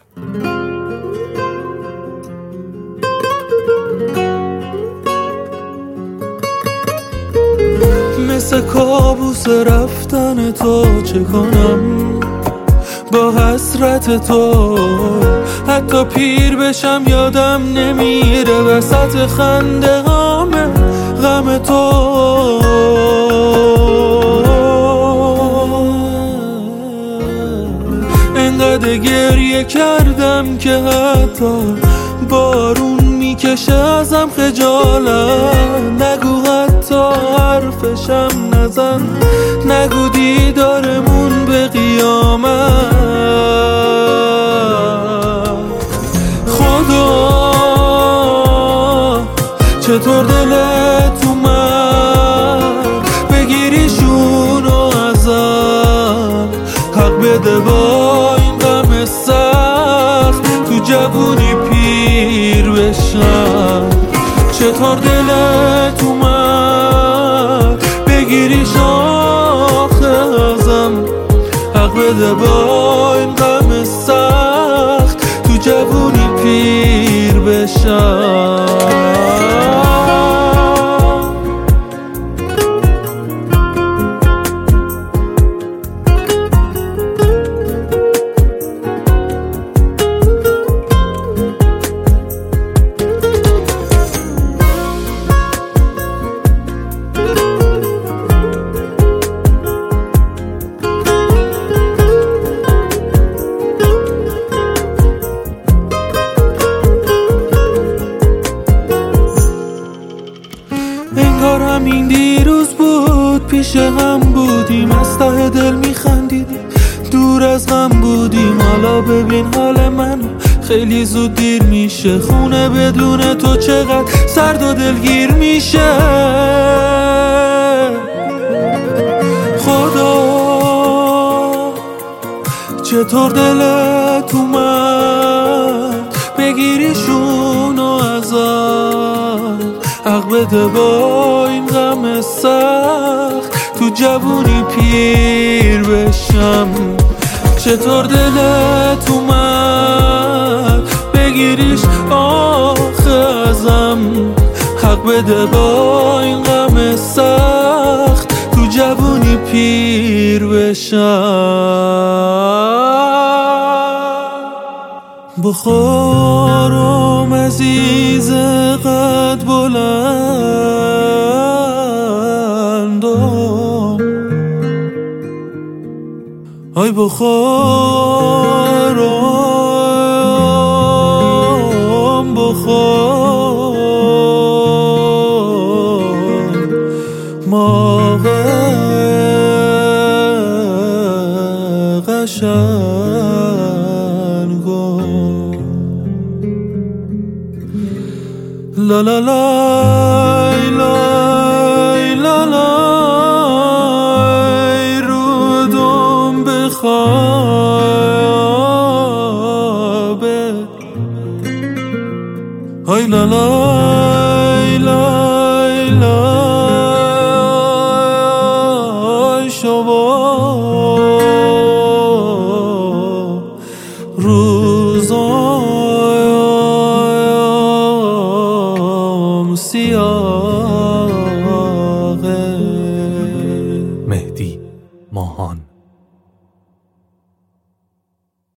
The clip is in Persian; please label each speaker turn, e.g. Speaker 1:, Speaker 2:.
Speaker 1: مثل کابوس رفتن تو چه کنم با حسرت تو، حتی پیر بشم یادم نمیره وسط خنده غم تو. انقدر گریه کردم که حتی بارون میکشه ازم خجالت. نگو حتی حرفشم نزن، نگو دیدارمون به قیامت. خدا چطور دلت اومد بگیریشونو ازم، حق بده با این غم سخت تو جوونی پیر بشم. چطور دلت اومد بگیریش آخه ازم، حق بده با این غم سخت تو جوونی پیر بشم. انگار همین دیروز بود پیش هم بودیم، از ته دل میخندیدیم، دور از غم بودیم. حالا ببین حال منو، خیلی زود دیر میشه، خونه بدون تو چقدر سرد و دلگیر میشه. خدا چطور دلت اومد بگیریشونو ازم، حق بده با این غم سخت تو جوونی پیر بشم. چطور دلت اومد بگیریش آخه ازم، حق بده با این غم سخت تو جوونی پیر بشم. بخارم عزیز قد بلندم، آی بخارم بخار ماغ قشنگم. لا لا لای لای لا لای رودم بخوابه، های لا لای